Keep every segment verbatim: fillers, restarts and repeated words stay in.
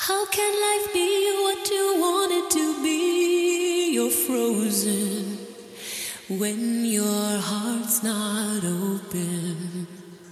How can life be what you want it to be? You're frozen when your heart's not open.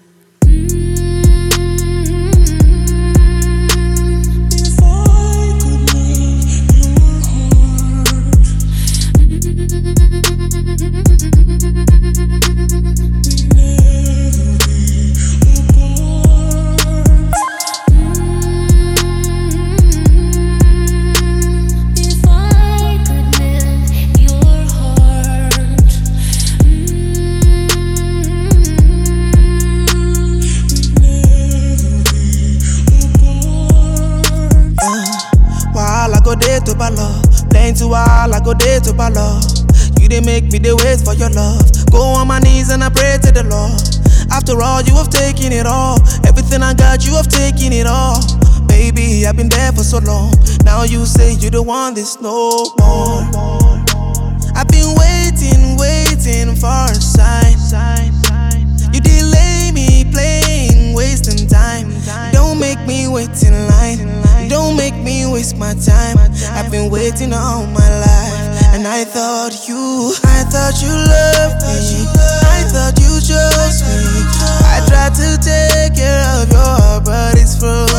To balo, playing too while I go there to balo. You didn't make me the wait for your love. Go on my knees and I pray to the Lord. After all, you have taken it all. Everything I got, you have taken it all. Baby, I've been there for so long. Now you say you don't want this no more. I've been waiting, waiting for a sign. You delay me playing, wasting time. Don't make me wait in line. Don't make me waste my time. I've been waiting all my life, and I thought you, I thought you loved me. I thought you chose me. I tried to take care of your heart, but it's frozen.